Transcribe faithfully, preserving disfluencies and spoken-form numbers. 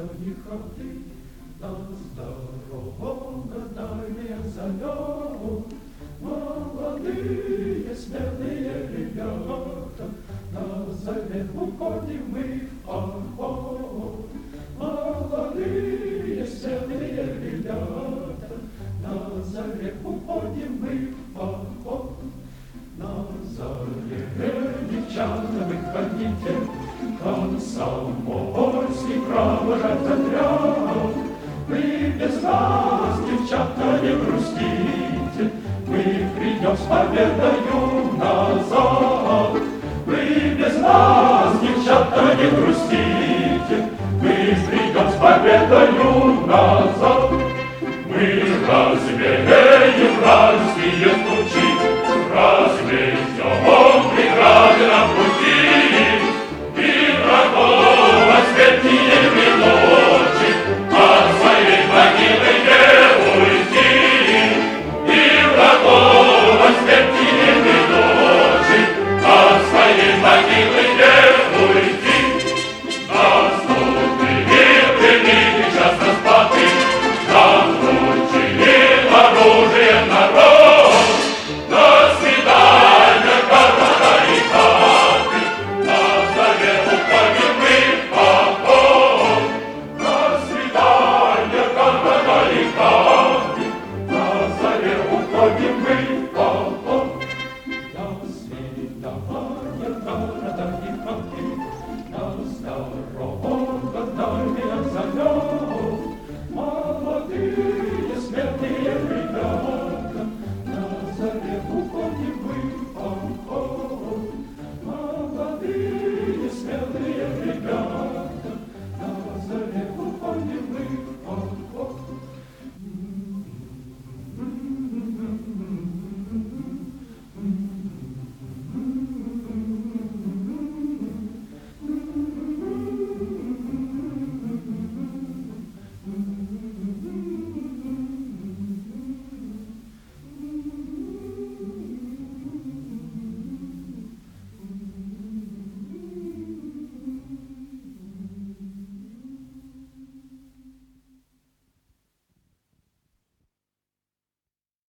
не ходи, нас дорога дальняя зовет. Молодые, смелые ребята, на заре уходим мы в поход. Молодые, смелые ребята, на заре уходим мы в поход. На заре, девчата, выходите, комсомольский провожать отряд. Вы без нас, девчата, не грустите, мы придем с победою назад. Вы без нас, девчата, не грустите, мы придем с победою назад.